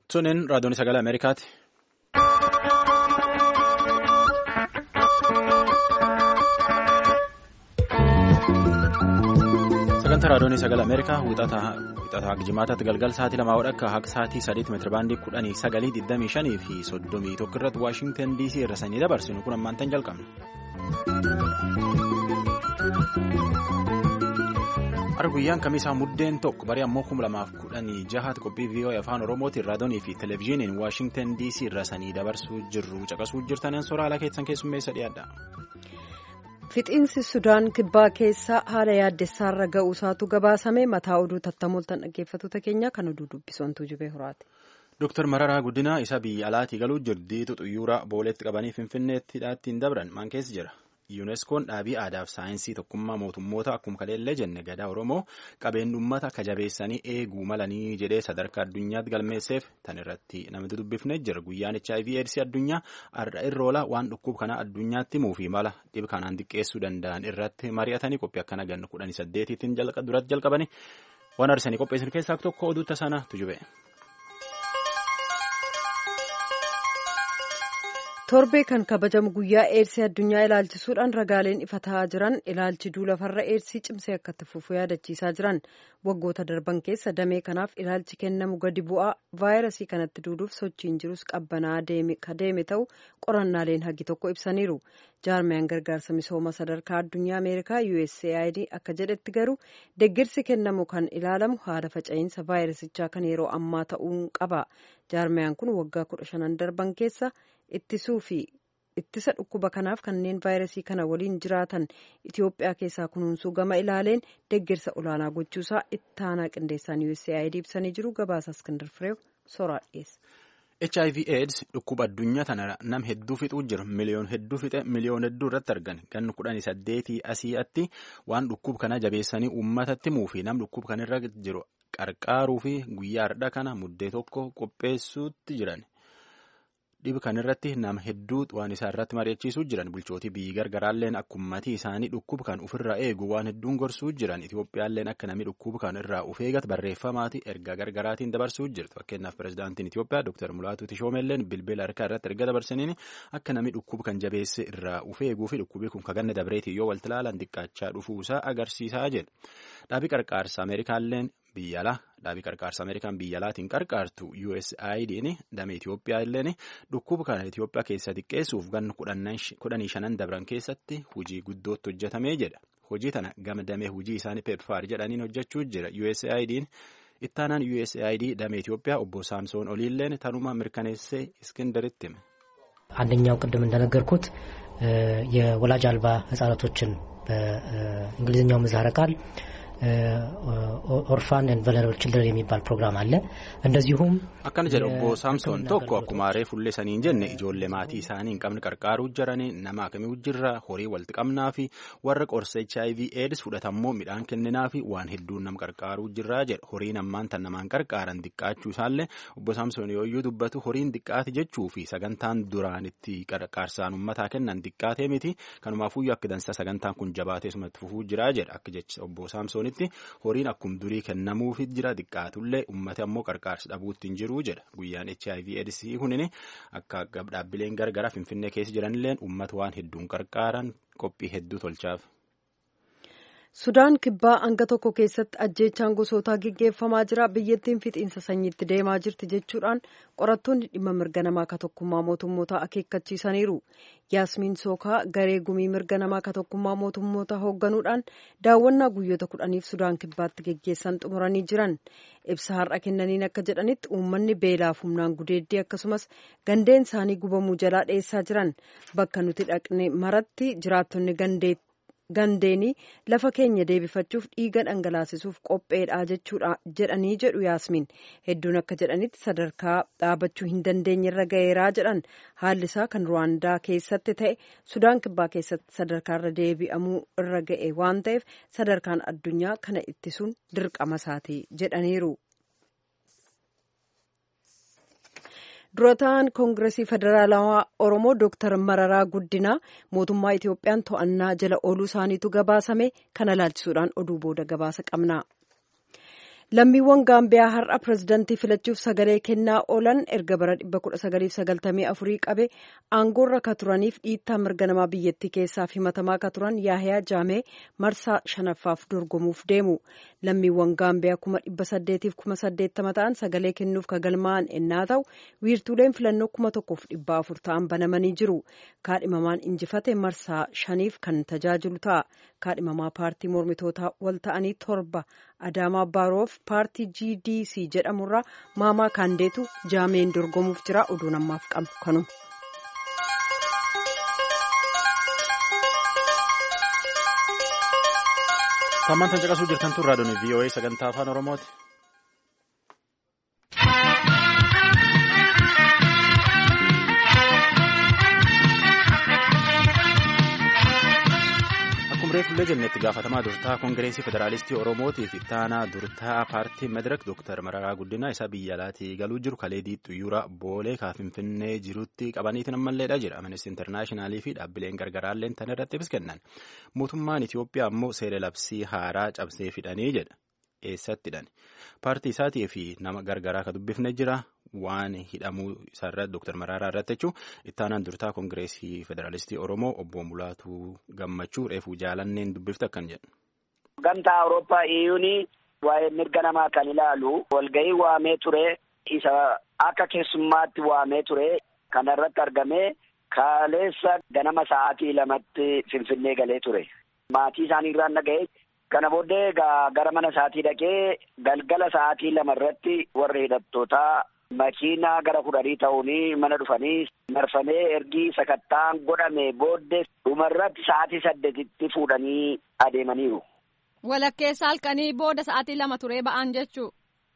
Sunin raadiyoon sagalee Ameerikaati. Sagantaa raadiyoon sagalee Ameerikaa wixataa jimaataatti galgal sa'aatii 2 akka haqa sa'aatii 3 meetira baandii 19:25 fi 31 irratti Waashingtan DC irra sanii dabarsinu kun ammaantan jalqabna. Arguyyaan kamisaa muddeen tokko barii ammoo 2016 qophii VOA afaan Oromootiin raadiyoonii fi televezyiiniin Waashingtan DC irra sanii dabarsuu jirru caqasuu jirtan sooraalaa keessan keessummeessa dhiyaadha. Fixiinsi Sudaan kibbaa keessa haala yaaddessaarra ga'uusaatu gabaasame mataa oduu tattamooltan dhaggeeffattoota keenya kan oduu dubbisoontuu jibee horaati. Dr. Mararaa Guddinaa isa biyya alaatii galuu jirdiitu xuyyuura booleetti qabanii Finfinneetti dhaattiin dabran maan keessa jira. UNESCOon dhaabii aadaa fi saayinsii tokkummaa mootummoota akkuma kaleellee jenne gadaa Oromoo qabeen uummata akka jabeessanii eeguu malanii jedhee sadarkaa addunyaatti galmeesseef tan irratti namni dubbifnee jira. Guyyaan HIV/AIDS addunyaa har'a irroola waan dhukkuba kana addunyaatti himuu fi mala dhiba kanaan xiqqeessuu danda'an irratti mari'atanii qophii akkana ganna 18tiin duratti jalqabanii waan arsanii qopheessan keessaa tokko oduutta sana tujube. Torbee kan kabajamu guyyaa eedsii addunyaa ilaalchisuudhaan ragaaleen ifa ta'aa jiran ilaalchi duulafarra eedsii cimsee akka itti fufu yaadachiisaa jiran waggoota darban keessa damee kanaaf ilaalchi kennamu gadi bu'aa vaayirasii kanatti duuduuf sochiin jirus qabbanaa deeme ta'u qorannaaleen hagi tokko ibsaniiru. Jaarmiyaan gargaarsa misooma sadarkaa addunyaa Ameerikaa USAID akka jedhetti garuu deeggarsi kennamu kan ilaalamu haala faca'insa vaayirasichaa kan yeroo ammaa ta'uu qaba. Jaarmiyaan kun waggaa 15 darban keessa ittisuu fi ittisa dhukkuba kanaaf kanneen vaayirasii kana waliin jiraatan Itoophiyaa keessaa kunuunsuu gama ilaaleen deeggarsa olaanaa gochuusaa ittaanaa qindeessaan USAID ibsanii jiru. Gabaasa Iskandar Fireew soraa dhiyeessa. HIV/AIDS dhukkuba addunyaa tana nam hedduu fixuu jira. Miliyoon hedduu fixe miliyoon hedduu irratti argan ganna 18 asii'atti waan dhukkuba kana jabeessanii uummatatti himuu fi nam dhukkuba kanarra jiru qarqaaruu fi guyyaa har'a kana muddee tokko qopheessuutti jiran. Dhiba kanarratti nama hedduu waan isaa irratti mari'achiisuu jiran bulchootii biyyi gargaraalleen akkummatii isaanii dhukkuba kan ofirraa eegu waan hedduun gorsuu jiran. Itoophiyaalleen akka namni dhukkuba kan irraa of eegatu barreeffamaati ergaa gargaraatiin dabarsuu jirtu. Fakkeenyaaf pirezidaantiin Itoophiyaa Dr. Mulaatu Tishoomeelleen bilbila harkaa irratti erga dabarsaniin akka namni dhukkuba kan jabeesse irraa of eeguu fi dhukkubii kun kaganna dabreetii yoo walitti ilaalan xiqqaachaa dhufuusaa agarsiisaa jedha. Dhaabii qarqaarsa Ameerikaalleen dhaabii qarqaarsa Ameerikaan biyya alaatiin qarqaartu USAID'n damee Itoophiyaa illeen dhukkuba kana Itoophiyaa keessa xiqqeessuuf ganna 15 dabran keessatti hojii guddootti hojjetamee jedha. Hojii tana gama damee hojii isaanii PEPFAR jedhaniin hojjechuu jira. USAID'n ittaanaan USAID damee Itoophiyaa obbo Saamsoon Oliilleen tanuma mirkaneessee Iskindaritti hime. አንደኛው ቅድም እንደነገርኩት የወላጅ አልባ ህጻናቶችን በእንግሊዝኛው ምህጻረ ቃል ኦርፋን ኤንድ ቨልነራብል ችልድረን የሚባል ፕሮግራም አለ። እንደዚሁም akkana jedha obbo Saamsoon tokko akkuma aaree fullee saniin jenne ijoollee maatii isaanii hin qabne qarqaaruu jiranii nama akkamii jirra horii walitti qabnaa fi warra qorsa HIV/AIDS fudhatammoo midhaan kenninaa fi waan hedduun nama qarqaaruu jirraa jedha. Horiin ammaan tan namaan qarqaaran xiqqaachuu isaallee obbo Saamsoon yooyyuu dubbatu horiin xiqqaati jechuu fi sagantaan duraan itti qarqaarsaan uummataa kennan xiqqaatee miti kanumaafuyyuu akka dansa sagantaan kun jabaatee sumatti fufuu jiraa jedha. Akka jecha obbo Saamsoon horiin akkum durii kennamuufi jira xiqqaatullee uummata ammoo qarqaarsa dhabuutti hin jiru jedha. Guyyaan HIV/AIDS kunin akka dhaabbileen gargaraa Finfinnee keessa jiranillee uummata waan hedduun qarqaaran qophii hedduu tolchaaf. Sudaan kibbaa hanga tokko keessatti ajjeechaan gosootaa gaggeeffamaa jira. Biyyattiin fixiinsa sanyiitti deemaa jirti jechuudhaan qorattoonni dhimma mirga namaa ka tokkummaa mootummootaa akeekkachiisaniiru. Yaasmiin Sookaa garee gumii mirga namaa ka tokkummaa mootummootaa hoogganuudhaan daawwannaa guyyoota 10 Sudaan kibbaatti geggeessan xumuranii jiran. Ibsa har'a kennaniin akka jedhanitti uummanni beelaaf humnaan gudeeddii akkasumas gandeen isaanii gubamuu jalaa dheessaa jiran. Bakka nuti dhaqne maratti jiraattonni gandeenii lafa keenya deebifachuuf dhiiga dhangalaasisuuf qopheedha jechuudha jedhanii jedhu Yaasmiin. Hedduun akka jedhanitti sadarkaa dhaabachuu hin dandeenyerra ga'eeraa jedhan. Haalli isaa kan Ruwaandaa keessatti ta'e Sudaan kibbaa keessatti sadarkaarra deebi'amuu irra ga'e waan ta'eef sadarkaan addunyaa kana ittisuun dirqama isaati jedhaniiru. Durataan Koongireesii Federaalawaa Oromoo Dr. Mararaa Guddinaa mootummaa Itoophiyaan to'annaa jala ooluu isaaniitu gabaasame kana ilaalchisuudhaan oduu booda gabaasa qabna. Lammiiwwan Gaambiyaa har'a pirezidantii filachuuf sagalee kennaa oolan erga bara 1994 qabe aangoorra ka turaniif dhiittaa mirga namaa biyyattii keessaaf himatamaa ka turan Yaahiyaa Jaamee marsaa shanaffaaf dorgomuuf deemu. Lammiiwwan Gaambiyaa 880,080 ta'an sagalee kennuuf ka galmaa'an ennaa ta'u wiirtuuleen filannoo 1,400 ta'an banamanii jiru. Kaadhimamaan injifate marsaa shaniif kan tajaajilu ta'a. Kaadhimamaa paartii mormitootaa wal ta'anii 7 Adaamaa Baaroof paartii GDC jedhamurraa Maamaa Kaandeetu Jaameen dorgomuuf jira. Oduu namaaf qabu kanuma. Kammantan caqasuu jirtan tun raadiyoon VOA sagantaa afaan Oromooti. Fuullee jennetti gaafatamaa durtaa Koongireesii Federaalistii Oromootii fi ittaanaa durtaa paartii Madirak Dr. Mararaa Guddinaa isa biyya alaatii galuu jiru kalee Diixxuyyuura Boolee Finfinnee jirutti qabaniitiin ammalleedha jedha. Amnesty Internaashinaal fi dhaabbileen gargaraalleen tan irratti ibsa kennan. Mootummaan Itoophiyaa ammoo seera labsii haaraa cabsee fidhanii jedha. Eessattidhaan paartii isaatii fi nama gargaraa ka dubbifne jira. Waan hidhamuu isaarratti Dr. Mararaa irratti jechuun ittaanaan durtaa Koongireesii Federaalistii Oromoo obbo Mulaatuu Gammachuu reefuu jaalanneen dubbifte akkan jedhu. Gamtaa Awurooppaa EU'n waa'ee mirga namaa kan ilaalu walgahii waamee ture isa akka keessummaatti waamee ture kana irratti argamee kaleessa ganama sa'aatii 2tti Finfinnee galee ture. Maatii isaanii irraan dhaga'ee kana booddee gara mana isaatii dhaqee galgala sa'aatii 2 irratti warri hidhattootaa makiinaa gara 10 ta'uunii mana dhufanii marfamee ergii sakattaan godhame booddee dhumarratti sa'aatii 8tti fuudhanii adeemaniiru. Walakkeessa halkanii booda sa'aatii 2 turee ba'an jechuu?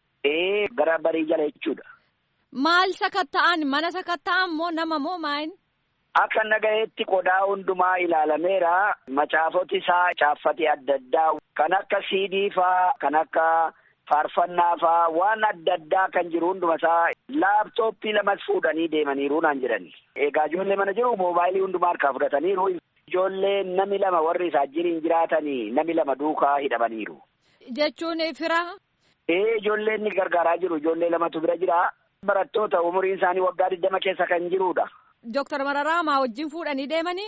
Gara barii jala jechuudha. Maal sakatta'an? Mana sakatta'an moo nama moo maayin? Akka nagayeetti qodaa hundumaa ilaalameera. Macaafoti isaa caaffati adda addaa kan akka CD faa kan akka faarfannaa faa waan adda addaa kan jiru hunduma isaa laaptooppii 2 fuudhanii deemaniiru naan jedhani. Egaa ijoollee mana jiru moobaayilii hundumaa harkaa fudhataniiru. Ijoollee namni 2 warri isaa jiriin jiraatanii namni 2 duukaa hidhamaniiru. Jechuun fira? Ijoolleen ni gargaaraa jiru. Ijoollee 2tu bira jira. Barattoota umuriin isaanii waggaa 20 keessa kan jirudha. Dr. Mararaa maa wajjin fuudhanii deemanii?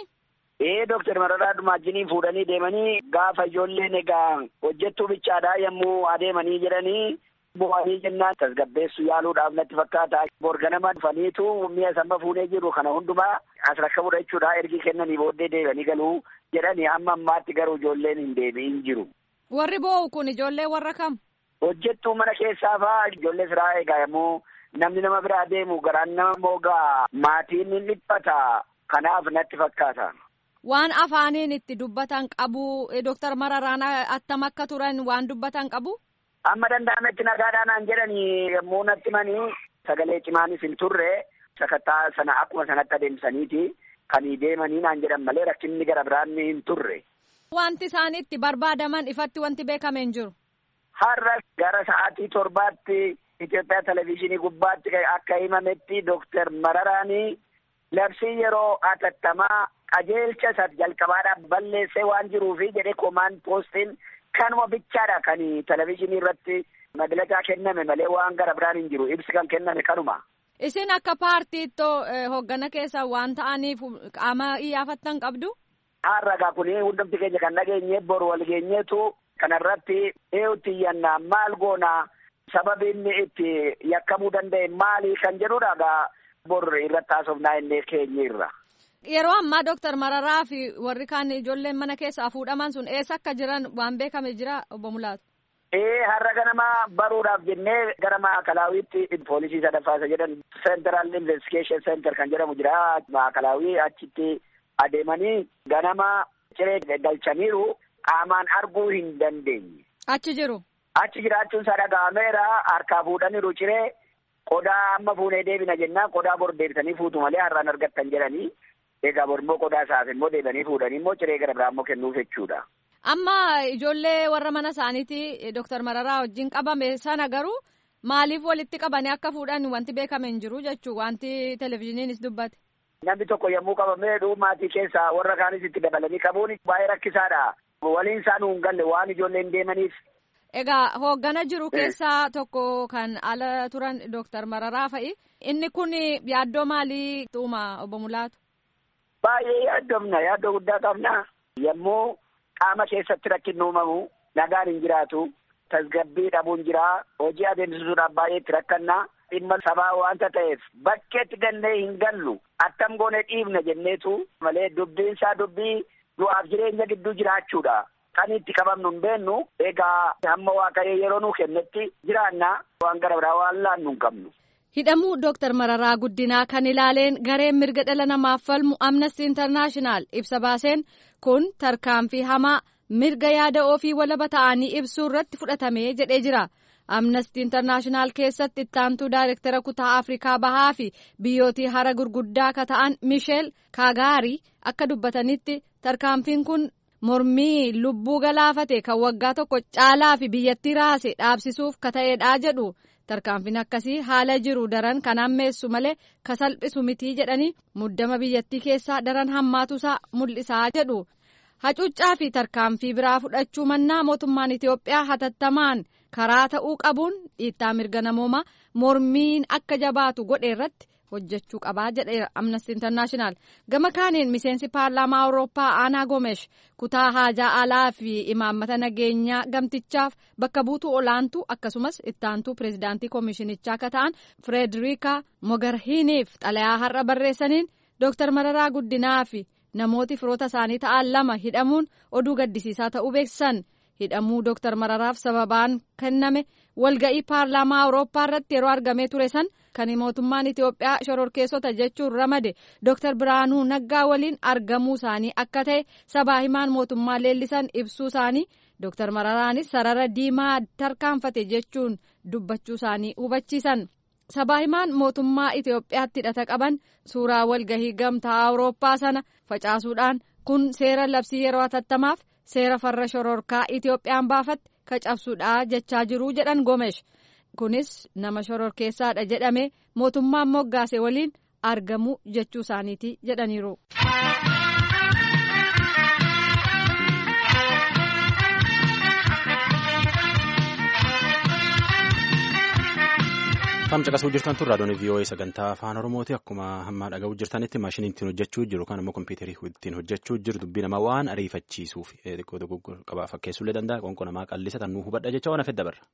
Dr. Mararaa wajjin fuudhanii deemanii gaafa ijoolleen egaa hojjettuu bichaadhaa yommuu adeemanii jedhanii bu'anii jennaan tasgabbeessu yaaluudhaaf natti fakkaata. Borganama dhufaniitu mi'a samba fuunee jiru kana hundumaa as rakkabuudha jechuudha. Ergi kennanii booddee deebi'anii galuu jedhanii amma ammaatti garuu ijoolleen hin deebi'in jiru. Warri boo'u kun ijoollee warra kam? Hojjettuu mana keessaa fa'aa ijoollee siraa egaa yommuu namni nama biraa deemu garaan nama moogaa maatiin ni dhiphata. Kanaaf natti fakkaata. Waan afaaniin itti dubbatan qabu. Dr. Mararaan attam akka turan waan dubbatan qabu? Amma danda'ametti nagaadhaan jedhanii yommuu natti manii sagalee cimaanis hin turre sakattaa sana akkuma sanatti adeemsaniiti kan deemanii naan jedhan malee rakkinni gara biraan hin turre. Wanti isaan itti barbaadaman ifatti wanti beekame hin jiru. Har'a gara sa'aatii 7tti Itoophiyaa televezyiinii gubbaatti akka himametti Dr. Mararaanii labsii yeroo atattamaa qajeelcha isa jalqabaadhaaf balleessee waan jiruufi jedhee komaan poostiin kanuma bichaadha kan televezyiinii irratti maglacaa kenname malee waan gara biraan hin jiru. Ibsi kan kenname kanuma. Isin akka paartiittoo hoggana keessa waan ta'aniif qaama iyyafattan qabdu? Har'a kun hundumti keenya kan dhageenye boru wal geenyeetu kanarratti eeyyutti iyyannaa maal goonaa sababiin itti yakkamuu danda'e maali kan jedhudha gaa bor irratti haasofnaa innee keenyirra. Yeroo ammaa Dr. Mararaa fi warri kaan ijoolleen mana keessaa fuudhaman sun eessa akka jiran waan beekame jira obbo Mulaatu? Har'a ganama baruudhaaf jennee gara Maakalawiitti poolisii sadaffaasa jedhan Central Investigation Center kan jedhamu jira. Maakalawii achitti adeemanii ganama ciree galchaniiru qaamaan arguu hin dandeenye. Achi jiru? Achi jiraachuun isaa dhaga'ameera. Harkaa fuudhaniiru ciree qodaa amma fuunee deebina jennaan qodaa bor deebitanii fuutu malee har'aan argattan jedhanii. Egaa bormoo qodaa isaaf immoo deebanii fuudhanii immoo ciree gara biraa immoo kennuuf jechuudha. Amma ijoollee warra mana isaaniiti Dr. Mararaa wajjin qabame sana garuu maaliif walitti qabanii akka fuudhan wanti beekame hin jiru jechuu wanti televezyiiniinis dubbate. Namni tokko yommuu qabamee maatii keessaa warra kaanis itti dabalanii qabuun baay'ee rakkisaadha. Waliin isaan hin galle waan ijoolleen deemaniif. Egaa hooggana jiru keessaa tokko kan ala turan Dooktar Mararaa fa'i. Inni kun yaaddoo maalii tuuma obbo Mulaatu? Baay'ee yaaddoo guddaa qabna. Yommuu qaama keessatti rakkinni uumamu nagaan hin jiraatu. Tasgabbii dhabuun jira. Hojii adeemsisuudhaaf baay'ee itti rakkanna. Dhimma sabaa waanta ta'eef bakkeetti gannee hin gallu. Attam goone dhiibna jenneetu malee dubbiin isaa dubbii du'aaf jireenya gidduu jiraachuudha. Kan itti qabamnu hin beennu. Egaa hamma Waaqayyo yeroo nuu kennetti jiraanna. Waan gara biraa waan laannu hin qabnu. Hidhamuu Dooktar Mararaa Guddinaa kan ilaaleen gareen mirga dhala namaaf falmu Amnesty International ibsa baaseen kun tarkaanfii hamaa mirga yaada ofii walaba ta'anii ibsuu irratti fudhatamee jedhee jira. Amnesty International keessatti ittaantuu daayirektara kutaa Afrikaa Bahaa fi biyyootii hara gurguddaa ka ta'an Michel Kagaari akka dubbatanitti tarkaanfiin kun mormii lubbuu galaafate kan waggaa tokko caalaa fi biyyattii raase dhaabsisuuf ka ta'edha jedhu. Tarkaanfiin akkasii haala jiru daran kan hammeessu malee ka salphisu mitii jedhanii muddama biyyattii keessaa daran hammaatusaa mul'isaa jedhu. Hacuuccaa fi tarkaanfii biraa fudhachuu mannaa mootummaan Itoophiyaa hatattamaan karaa ta'uu qabuun dhiittaa mirga namoomaa mormiin akka jabaatu godhe irratti hojjechuu qabaa jedheera Amnesty International. Gama kaaniin miseensi paarlaamaa Awurooppaa Aanaa Gomesh kutaa haajaa alaa fi imaammata nageenyaa gamtichaaf bakka buutuu olaantuu akkasumas ittaantuu pireezidaantii koomishinichaa ka ta'an Frederiika Mogarhiiniif xalayaa har'a barreessaniin Dooktar Mararaa Guddinaa fi namooti firoota isaanii ta'an 2 hidhamuun oduu gaddisiisaa ta'uu beeksisan. Hidhamuu Dooktar Mararaaf sababaan kenname walga'ii paarlaamaa Awurooppaa irratti yeroo argamee ture san kan mootummaan Itoophiyaa shororkeessota jechuun ramade Dooktar Biraanuu Naggaa waliin argamuu isaanii akka ta'e sabaa himaan mootummaa leellisan ibsuu isaanii Dooktar Mararaanis sarara diimaa tarkaanfate jechuun dubbachuu isaanii hubachiisan. Sabaa himaan mootummaa Itoophiyaatti hidhata qaban suuraa walgahii gamtaa Awurooppaa sana facaasuudhaan kun seera labsii yeroo hatattamaaf seera farra shororkaa Itoophiyaan baafatte ka cabsuudha jechaa jiru jedhan Gomesh. Kunis nama shororkeessaadha jedhame mootummaan moggaase waliin argamu jechuu isaaniiti jedhaniiru. Tamca qasuu jirtan tun raadiyoon VOA sagantaa afaan Oromooti. Akkuma hammaa dhaga'uu jirtanitti maashiniin ittiin hojjechuu jiru kan immoo kompiitarii ittiin hojjechuu jiru dubbii nama waan ariifachiisuuf xiqqoo tokko qabaa fakkeessuullee danda'a. Qoonqoo namaa qallisa tan nuu hubadha jecha waan hafedda barra.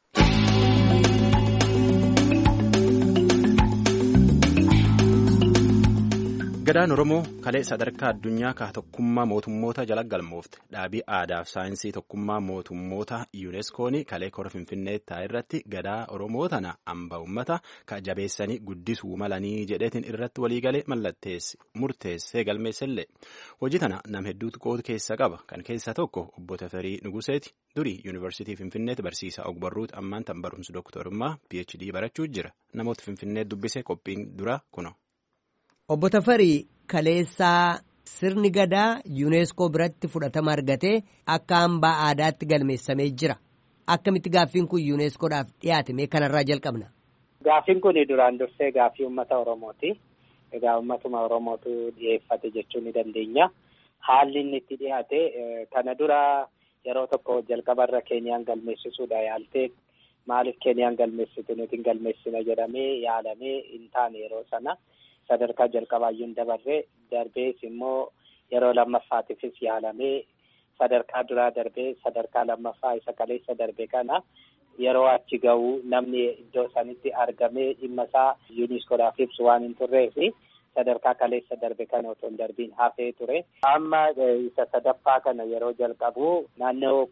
Gadaan Oromoo kalee sadarkaa addunyaa ka tokkummaa mootummoota jala galmoofte dhaabii aadaaf saayinsii tokkummaa mootummoota yuuneskoon kalee kora finfinnee taa'e irratti gadaa Oromoo tana hamba uummata ka jabeessanii guddisuu malanii jedheetiin irratti waliigalee murteessee galmeessellee hojii tana nam hedduutu qooda keessa qaba kan keessa tokko obbo Tafarii Nuguseeti durii yuunivarsiitii finfinneetti barsiisaa ogbarruuti ammaan tan barumsa dooktorummaa PhD barachuu jira namoota finfinnee dubbisee qophiin dura kuno. Obbo Tafarii kaleessaa sirni gadaa yuuneeskoo biratti fudhatama argatee akka hambaa aadaatti galmeessamee jira. Akkamitti gaaffiin kun yuuneeskoodhaaf dhiyaate mee kanarraa jalqabna. Gaaffiin kun duraan dursee gaaffii uummata Oromooti. Egaa uummatuma Oromootu dhiyeeffate jechuu ni dandeenya. Haalli inni itti dhiyaate kana dura yeroo tokko jalqabarra Keeniyaan galmeessisuudha yaaltee maaliif Keeniyaan galmeessitu nuti hin galmeessina jedhamee yaalamee hin taane yeroo sana. Sadarkaa jalqabaayyuun darbees immoo yeroo lammaffaatiifis yaalamee sadarkaa duraa darbee sadarkaa lammaffaa isa kaleessa darbe kana yeroo achi ga'u namni iddoo sanitti argamee dhimma isaa yuuniskoodhaaf ibsu waan hin turreefi sadarkaa kaleessa darbe kana otoo hin darbiin hafee ture. Amma isa sadaffaa kana yeroo jalqabu naannoo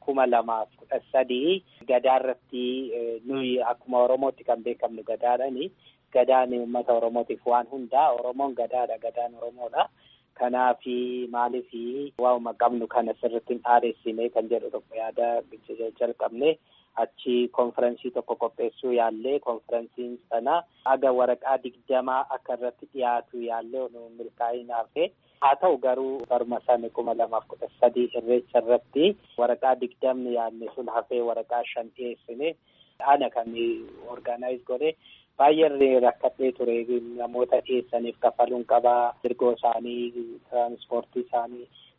2013 gadaa irratti nuyi akkuma Oromootti kan beekamnu gadaadhani. Gadaan uummata Oromootiif waan hundaa Oromoon gadaadha, gadaan Oromoodha. Kanaaf maaliif waa'uma qabnu kana sirriitti hin dhaadessine kan jedhu tokko yaada jalqabne achi konferensii tokko qopheessuu yaallee konferensiin sana aga waraqaa 20 akka irratti dhiyaatu yaallee milkaa'in hafe. Haa ta'u garuu baruma sana 2013 irreecha irratti waraqaa 20 yaadne sun hafee waraqaa 5 dhiyeessine ana kan orgaanaayiz godhe. Baay'ee rakkatee ture namoota dhiyeessaniif kafaluun qabaa, ergoo isaanii, tiraanspoortii isaanii,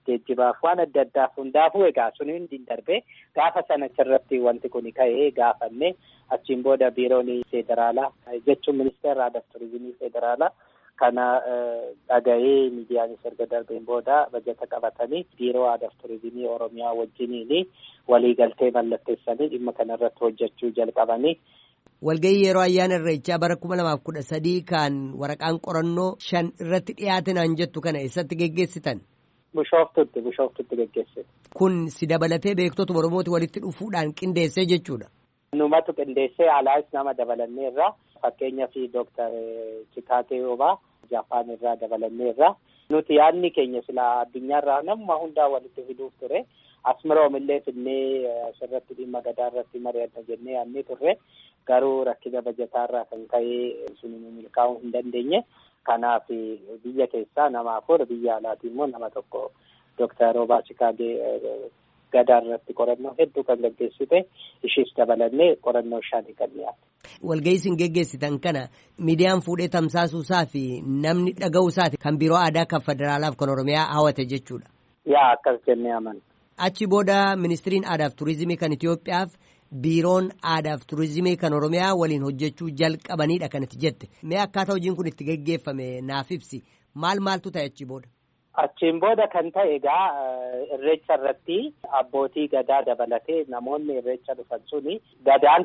geejjibaaf waan adda addaaf hundaafuu egaa sun hundi darbee gaafa sana irratti wanti kun ka'ee gaafanne achiin booda biiroon federaalaa jechuun ministeera aadaa fi turizimii federaalaa kana dhaga'ee miidiyaanis erga darbeen booda bajata qabatanii biiroo aadaa fi turizimii oromiyaa wajjiniin waliigaltee mallatteessanii dhimma kanarratti hojjechuu jalqabanii. Walgahii yeroo ayyaana irreechaa bara 2013 kan waraqaan qorannoo 5 irratti dhiyaatinaan jettu kana eessatti geggeessitan? Bishooftutti geggeessite. Kun si dabalatee beektota Oromooti walitti dhufuudhaan qindeessee jechuudha. Numatu qindeessee alaas nama dabalanneerra fakkeenyaaf Dr. Chikaatee Obaa Jaapaan irraa dabalanneerra. Nuti yaadni keenya silaa addunyaarraa nama hundaa walitti fiduuf ture. Asmaroomillee finnee asirratti dhimma gadaa irratti mari'anna jennee yaadnee turre. Garuu rakkina bajataarraa kan ka'ee sun milkaa'uu hin dandeenye. Kanaaf biyya keessaa nama 4 biyya alaatii immoo nama 1 Dr. Obaa Chikaatee gadaa irratti qorannoo hedduu kan gaggeessite ishiis dabalannee qorannoo 5 kan dhiyaate. Walgahii isin geggeessitan kana miidiyaan fuudhee tamsaasuusaa fi namni dhaga'uusaati kan biiroo aadaa kan federaalaaf kan oromiyaa hawwate jechuudha. Yaa akkas jennee amanna. Achi booda ministiriin aadaa fi turizimii kan Itoophiyaaf biiroon aadaa fi turizimii kan oromiyaa waliin hojjechuu jalqabanidha kanatti jette. Mee akkaataa hojiin kun itti geggeeffame naaf ibsi. Maaltu ta'e achi booda? Achiin booda kan ta'e egaa irreecha irratti abbootii gadaa dabalatee namoonni irreecha dhufan suni gadaan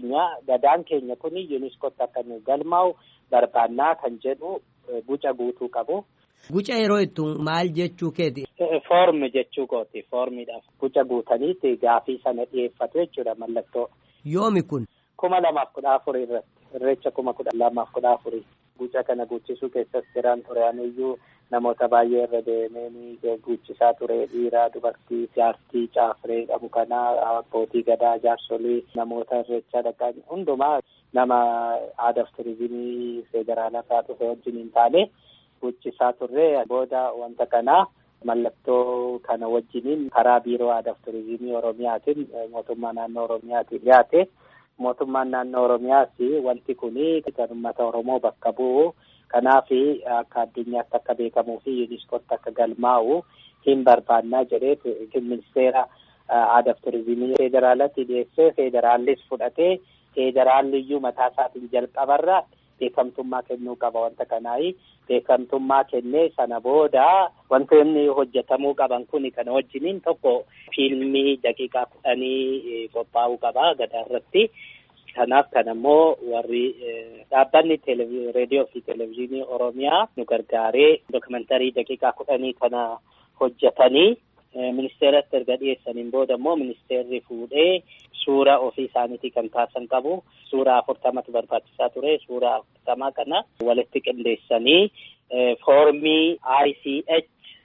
keenya kun yuuniskootti akka nu galmaa'u barbaannaa kan jedhu guca guutuu qabu. Guca yeroo ittu maal jechuu keeti? Foormi jechuu kooti. Foormiidhaaf guca guutaniiti gaafii sana dhiyeeffatu jechuudha mallattoo. Yoomi kun? 2014 irratti irreecha 2014. Guca kana guchisuu keessatti jiraan tureaniyyuu namoota baay'ee irra deemanii guchisaa ture dhiiraa, dubartii, jaartii, caafree qabu kanaa abbootii gadaa, jaarsolii namoota irreechaa dhaqan hundumaa nama aadaa fi turizimii federaalaa irraa dhufe wajjin hin taane guchisaa turre. Booda wanta kanaa mallattoo kana wajjiniin karaa biiroo aadaa fi turizimii oromiyaatiin mootummaa naannoo oromiyaatiin dhiyaate. Mootummaan naannoo oromiyaas wanti kuni kan uummata oromoo bakka bu'u. Kanaaf akka addunyaatti akka beekamuu fi yuuniskootti akka galmaa'u hin barbaannaa jedhee ministeera aadaa fi turizimii federaalaatti dhiyeessee federaallis fudhatee federaalliyyuu mataa isaatiin jalqabarra beekamtummaa kennuu qaba. Wanta kanaayi beekamtummaa kennee sana booda wantoonni hojjetamuu qaban kun kana wajjiniin tokko fiilmii daqiiqaa 10 qophaa'uu qaba gadaa irratti. Kanaaf kanammoo warri dhaabbanni reediyoo fi televezyiinii oromiyaa nu gargaaree dookumentarii daqiiqaa 10 kana hojjetanii ministeeratti erga dhiyeessaniin booda immoo ministeerri fuudhee suura ofii isaaniitii kan kaasan qabu. Suura 40tu barbaachisaa ture. Suura 40 kana walitti qindeessanii foormii ICH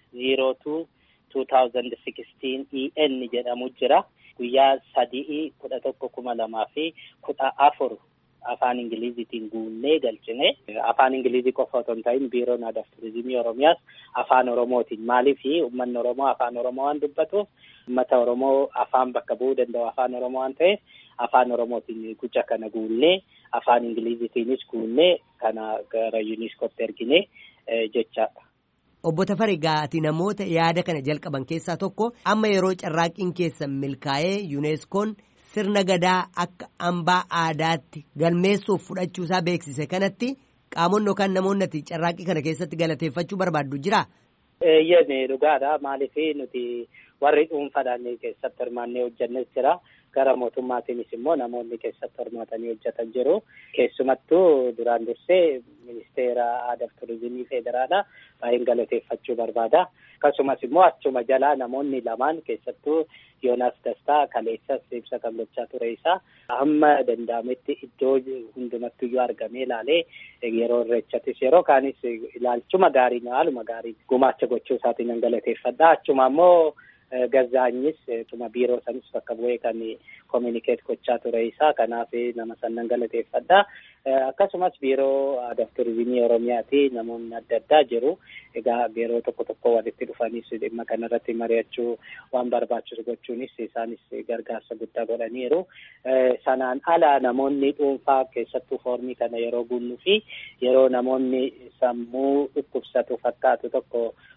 02/2016 EN jedhamu jira. Guyyaa 3/11/2014 afaan Ingiliziitiin guunnee galchine. Afaan Ingilizii qofa otoo hin ta'in biiroon aadaa fi turizimii oromiyaas afaan oromootiin maaliif uummanni oromoo afaan oromoo waan dubbatuuf uummata oromoo afaan bakka bu'uu danda'u afaan oromoo waan ta'eef afaan oromootiin guca kana guunnee afaan Ingiliziitiinis guunnee kana gara yuuniskootti ergine jechaadha. Obbo Tafarii Gaati namoota yaada kana jalqaban keessaa tokko amma yeroo carraaqqiin keessan milkaa'ee yuuneskoon sirna gadaa akka hambaa aadaatti galmeessuuf fudhachuusaa beeksise kanatti qaamonni yookaan namoonni carraaqqii kana keessatti galateeffachuu barbaaddu jira? Eeyyee dhugaadha. Maaliif nuti warri dhuunfaadhaan keessatti hirmaannee hojjennes jira. Gara mootummaatiinis immoo namoonni keessatti hirmaatanii hojjetan jiru. Keessumattuu duraan dursee ministeera aadaa fi turizimii federaalaa baay'een galateeffachuu barbaada. Akkasumas immoo achuma jalaa namoonni lamaan keessattuu Yoonaas Dastaa kaleessas ibsa kan gochaa ture isaa hamma danda'ametti iddoo hundumattuyyuu argamee ilaalee yeroo irreechattis yeroo kaanis ilaalchuma gaarii haaluma gaarii gumaacha gochuu isaatiin nan galateeffadha. Achuma immoo Gazaanyis tuma biiroo sanis bakka bu'ee kan kominikeet gochaa ture isaa kanaaf nama sannan galateeffadha. Akkasumas biiroo aadaa fi turizimii oromiyaati namoonni adda addaa jiru. Egaa biiroo tokko walitti dhufanis dhimma kanarratti mari'achuu waan barbaachisu gochuunis isaanis gargaarsa guddaa godhaniiru. Sanaan ala namoonni dhuunfaa keessattuu foormii kana yeroo guunnuu fi yeroo namoonni sammuu dhukkubsatu fakkaatu tokko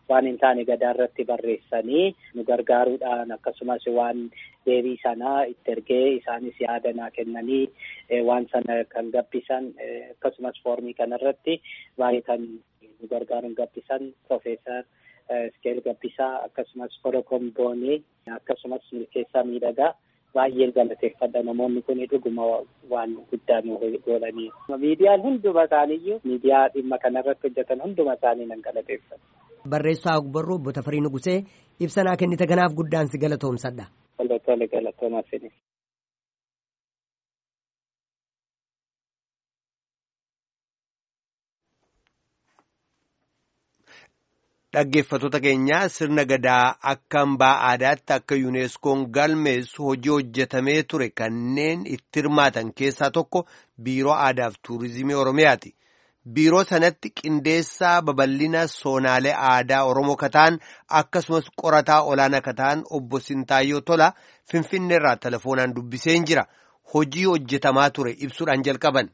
waan hin taane gadaa irratti barreessanii nu gargaaruudhaan akkasumas waan deebii sanaa itti ergee isaanis yaada naa kennanii waan sana kan gabbisan akkasumas foormii kanarratti baay'ee kan nu gargaaruun gabbisan Profeesar Iskeel Gabbisaa akkasumas Forokom Boonee akkasumas milkeessaa miidhagaa baay'een galateeffadha. Namoonni kun dhuguma waan guddaa nu godhanii. Miidiyaan hunduma isaaniiyyuu miidiyaa dhimma kanarratti hojjetan hunduma isaanii nan galateeffadha. Barreessaa Ogbarruu Obbo Tafarii Nugusee ibsa naa kennite kanaaf guddaan si galatoomsadha. Tole galatoomaa sinis. Dhaggeeffattoota keenyaa sirna gadaa akka hambaa aadaatti akka yuuneeskoon galmeessu hojii hojjetamee ture kanneen itti hirmaatan keessaa tokko biiroo aadaaf tuurizimii Oromiyaati. Biiroo sanatti qindeessaa babal'ina soonaalee aadaa Oromoo kataan akkasumas qorataa olaanaa kataan obbo Sintaayyoo Tola Finfinneerraa telefoonaan dubbiseen jira. Hojii hojjetamaa ture ibsuudhaan jalqaban.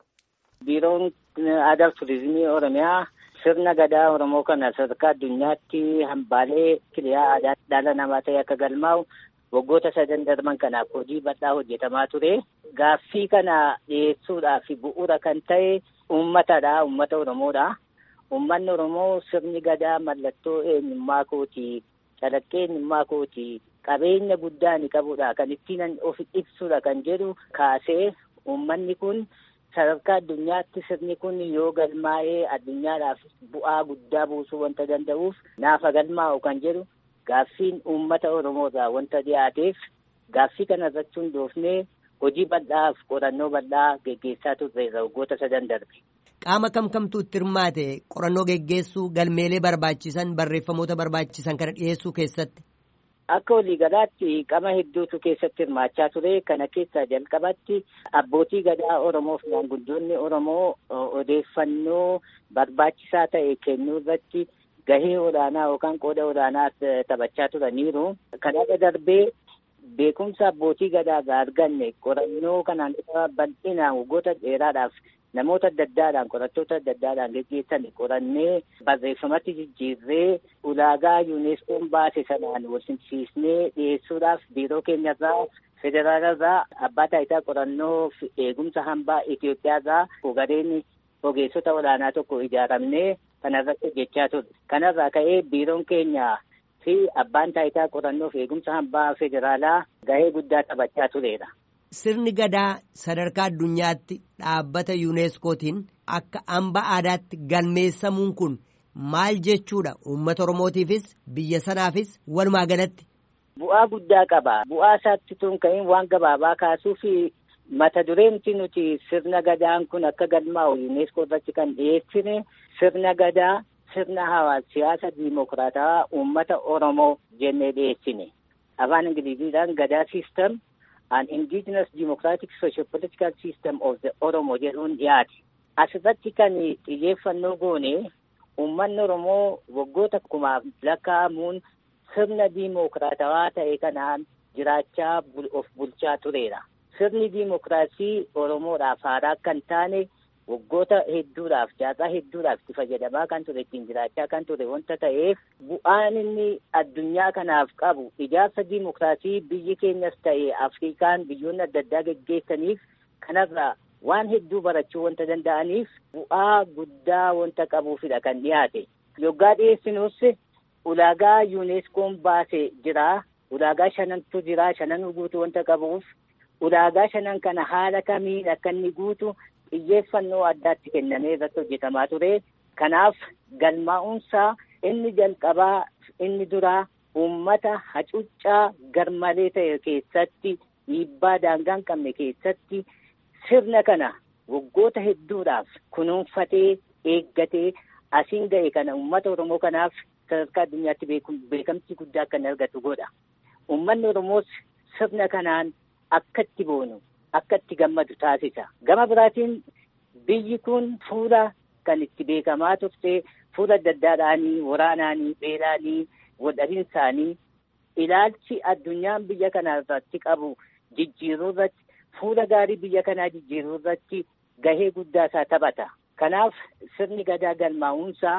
Biiroon aadaaf tuurizimii Oromiyaa sirna gadaa Oromoo kana sadarkaa addunyaatti hambaalee kiliyaa aadaa dhala namaa ta'e akka galmaa'u waggoota 3 darban kanaaf hojii bal'aa hojjetamaa ture. Gaaffii kana dhiyeessuudhaaf bu'uura kan ta'e uummatadha, uummata Oromoodha. Uummanni Oromoo sirni gadaa mallattoo eenyummaa kooti, calaqqee eenyummaa kooti, qabeenya guddaa ni qabudha, kan ittiin of ibsudha kan jedhu kaasee uummanni kun sadarkaa addunyaatti sirni kun yoo galmaa'ee addunyaadhaaf bu'aa guddaa buusuu wanta danda'uuf naafa galmaa'u kan jedhu gaaffiin uummata Oromoodhaa wanta dhiyaateef gaaffii kana irratti hundoofnee hojii bal'aaf qorannoo bal'aa geggeessaa turre waggoota 3 darbe. Qaama kamtu itti hirmaate qorannoo geggeessuu galmeelee barbaachisan barreeffamoota barbaachisan kana dhiyeessuu keessatti? Akka waliigalaatti qaama hedduutu keessatti hirmaachaa ture. Kana keessaa jalqabatti abbootii gadaa Oromoo fi maanguddoonni Oromoo odeeffannoo barbaachisaa ta'e kennuu irratti gahee olaanaa yookaan qooda olaanaa taphachaa turaniiru. Kana darbee beekumsa abbootii gadaa arganne qorannoo kanaan bal'inaan waggoota dheeraadhaaf namoota adda addaadhaan qorattoota adda addaadhaan geggeessan qorannee barreeffamatti jijjiirree ulaagaa yuuneskoon baase sanaan walsimsiisnee dhiyeessuudhaaf biiroo keenyarraa federaalarraa abbaa taayitaa qorannoo eegumsa hambaa Itoophiyaarraa gareen ogeessota olaanaa tokko ijaaramnee kanarratti hojjechaa turre. Kanarraa ka'ee biiroon keenya fi abbaan taayitaa qorannoo fi eegumsa hambaa federaalaa gahee guddaa taphachaa tureera. Sirni gadaa sadarkaa addunyaatti dhaabbata yuuneeskootiin akka hambaa aadaatti galmeessamuun kun maal jechuudha? Uummata Oromootiifis biyya sanaafis walumaa galatti. Bu'aa guddaa qaba. Bu'aa isaatti tun ka'in waan gabaabaa kaasuu fi mata dureemti nuti sirna gadaan kun akka galmaa'u yuuneeskoo irratti kan dhiyeessine sirna gadaa sirna siyaasa diimokiraataa uummata Oromoo jennee dhiyeessine. Afaan Ingiliziidhaan gadaa siistem an indigenous democratic socio-political system of the Oromo jedhuun dhiyaate. Asirratti kan xiyyeeffannoo goone uummanni Oromoo waggoota 1000 lakkaa'amuun sirna diimokiraatawaa ta'e kanaan jiraachaa of bulchaa tureera. Sirni diimokiraasii Oromoodhaaf haaraa kan taane waggoota hedduudhaaf jaarraa hedduudhaaf itti fayyadamaa kan ture ittiin jiraachaa kan ture wanta ta'eef bu'aan inni addunyaa kanaaf qabu ijaarsa diimokiraasii biyyi keenyas ta'e Afrikaan biyyoonni adda addaa geggeessaniif kanarraa waan hedduu barachuu wanta danda'aniif bu'aa guddaa wanta qabuufidha kan dhiyaate. Yoggaa dhiyeessinuus ulaagaa yuuneskoon baase jira. Ulaagaa 5tu jira. 5 guutuu wanta qabuuf ulaagaa 5 kana haala kamiin akka inni guutu xiyyeeffannoo addaatti kennamee irratti hojjetamaa ture. Kanaaf galmaa'umsaa inni jalqabaa inni duraa uummata hacuuccaa garmalee ta'e keessatti dhiibbaa daangaa hin qabne keessatti sirna kana waggoota hedduudhaaf kunuunfatee eeggatee asiin ga'e kana uummata Oromoo kanaaf sadarkaa addunyaatti beekamtii guddaa akka argatu godha. Uummanni Oromoos sirna kanaan akka itti boonu akka itti gammadu taasisa. Gama biraatiin biyyi kun fuula kan itti beekamaa turte fuula adda addaadhaanii waraanaanii beelaanii waldhabinsaanii ilaalchi addunyaan biyya kana irratti qabu jijjiiruu irratti fuula gaarii biyya kanaa jijjiiruu irratti gahee guddaa isaa taphata. Kanaaf sirni gadaa galmaa'umsaa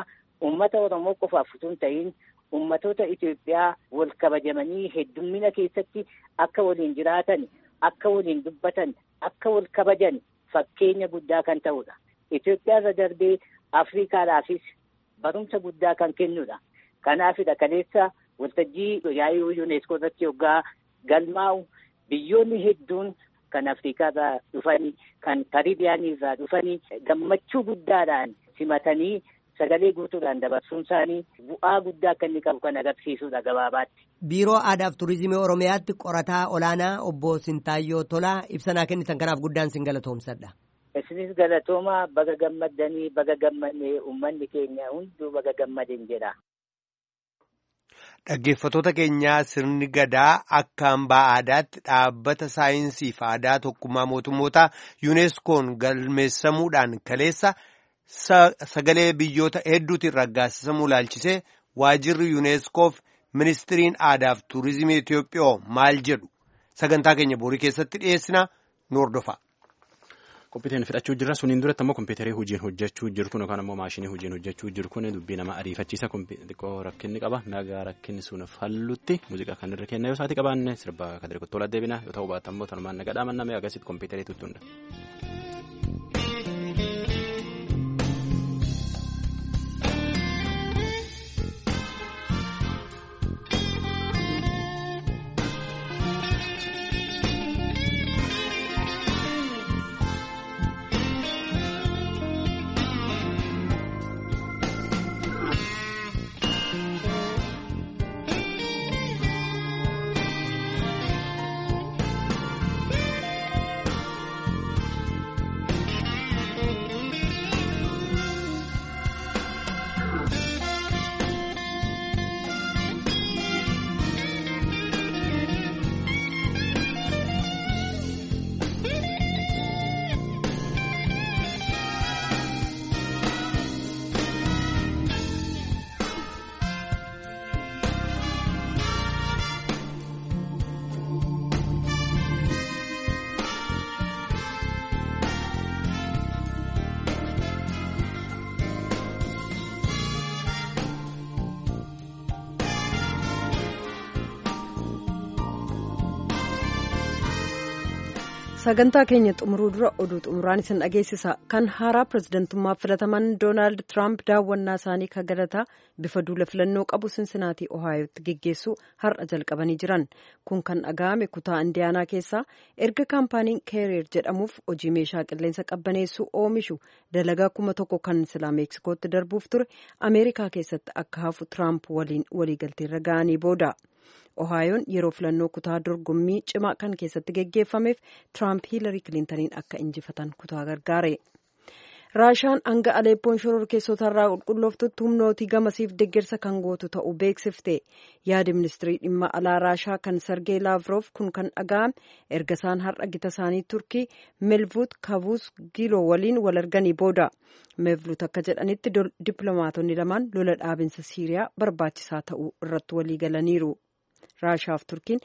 uummata Oromoo qofaaf utuu hin ta'in uummatoota Itoophiyaa wal kabajamanii heddummina keessatti akka waliin jiraatan, akka waliin dubbatan, akka wal kabajan fakkeenya guddaa kan ta'udha. Itoophiyaa irra darbee Afriikaadhaafis barumsa guddaa kan kennudha. Kanaafidha kaleessa waltajjii yaa'ii UNESCO irratti hoggaa galmaa'u biyyoonni hedduun kan Afriikaa irraa dhufanii, kan Karibiyaanii irraa dhufanii gammachuu guddaadhaan simatanii sagalee guutuudhaan dabarsuun isaanii bu'aa guddaa akka inni qabu kan agarsiisudha gabaabaatti. Biiroo Aadaaf Turizimii Oromiyaatti qorataa olaanaa obbo Sintaayyoo Tolaa ibsanaa kennitan kanaaf guddaan sin galatoomsadha. Isinis galatooma baga gammaddanii baga gammadnee uummanni keenya hunduu baga gammadin jedha. Dhaggeeffattoota keenyaa sirni gadaa akka hambaa aadaatti dhaabbata saayinsii fi aadaa tokkummaa mootummootaa yuuneskoon galmeessamuudhaan kaleessa sagalee biyyoota hedduutiin raggaasisamuu ilaalchisee waajirri yuuneskoof ministiriin aadaaf tuurizimii Itoophiyaa maal jedhu sagantaa keenya boorii keessatti dhiyeessina nu hordofaa. Kompiitarri fidhachuu jirra suniin duratti ammoo kompiitarii hojiin hojjechuu jirtu yookaan ammoo maashinii hojiin hojjechuu jiru kun dubbii nama ariifachiisa xiqqoo rakkinni qaba nagaa rakkinni sun fallutti muuziqaa kan irra kenna yoo sa'aatii qabaanne sirba Kadir Kottolaa deebina yoo ta'u baata ammoo tanumaan nagaadhaa manname agasitti kompiitarii tuttuunda. sagantaa keenya xumuruu dura oduu xumuraan isin dhageessisa. Kan haaraa pirezidantummaaf filataman Doonaald Tiraamp daawwannaa isaanii kagalataa bifa duula filannoo qabu Sinsinaatii Ohaayotti geggeessuu har'a jalqabanii jiran. Kun kan dhaga'ame kutaa Indiyaanaa keessaa erga kaampaaniin Keeriir jedhamuuf hojii meeshaa qilleensa qabbaneessuu oomishu dalagaa 1,000 kan silaa Meeksikootti darbuuf ture Ameerikaa keessatti akka hafu Tiraamp waliin waliigalteerra ga'anii booda. Ohaayoon yeroo filannoo kutaa dorgommii cimaa kan keessatti geggeeffameef Tiraamp Hiilarii Kilintaniin akka injifatan kutaa gargaare. Raashaan hanga Aleeppoon shororkeessotarraa qulqullooftutti humnootii gamasiif deeggarsa kan gootu ta'uu beeksifte. Yaadi ministirii dhimma alaa Raashaa kan Sergey Lavrov kun kan dhaga'ame erga isaan har'a gita isaanii Turkii Melvut Cavusoglu waliin wal arganii booda. Mevlut akka jedhanitti dippiloomaatonni lamaan lola dhaabinsa Siiriyaa barbaachisaa ta'uu irratti walii galaniiru. Raashaaf Turkiin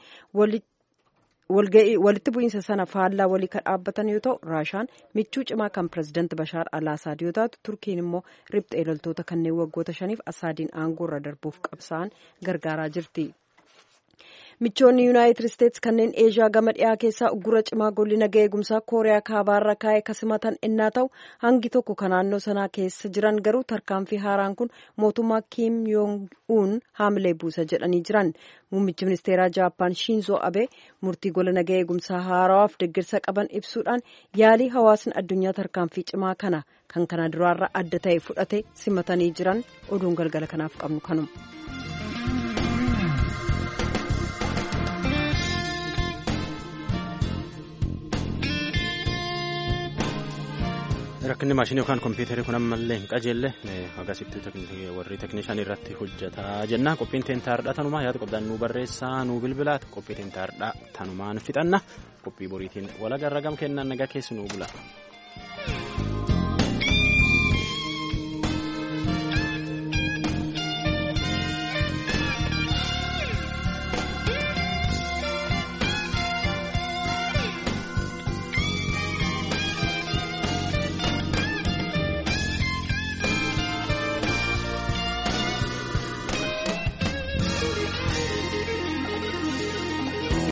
walitti bu'iinsa sana faallaa walii kan dhaabbatan yoo ta'u, Raashaan michuu cimaa kan pirezidaanti Bashaar al-Asaad yoo taatu, Turkiin immoo riphxee loltoota kanneen waggoota 5f Asaadiin aangoo irra darbuuf qabsa'an gargaaraa jirti. Michoonni Yuunaayitid Isteetsi kanneen Eeshiyaa gama dhiyaa keessaa uggura cimaa golli nagaa eegumsaa Kooriyaa kaabaarra kaa'ee kasimatan innaa ta'u hangi tokko kan naannoo sanaa keessa jiran garuu tarkaanfii haaraan kun mootummaa Kim Yoong-un haamilee buusa jedhanii jiran. Muummichi ministeeraa Jaappaan Shinzo Abe murtii gola nagaa eegumsaa haarawaaf deeggarsa qaban ibsuudhaan yaalii hawaasni addunyaa tarkaanfii cimaa kana kan kana duraarra adda ta'e fudhate simatanii jiran. Oduun galgala kanaaf qabnu kanuma. Rakkinni maashinii yookaan kompiitarii kun ammallee hin qajeelle akkasitti warri teeknishaanii irratti hojjetaa jenna. Qophiin teentaardhaa tanumaa yaada qabdaan nu barreessaa nu bilbilaat qophii teentaardhaa tanumaan fixanna qophii boriitiin walagarra gam kennaan nagaa keessi nu bula.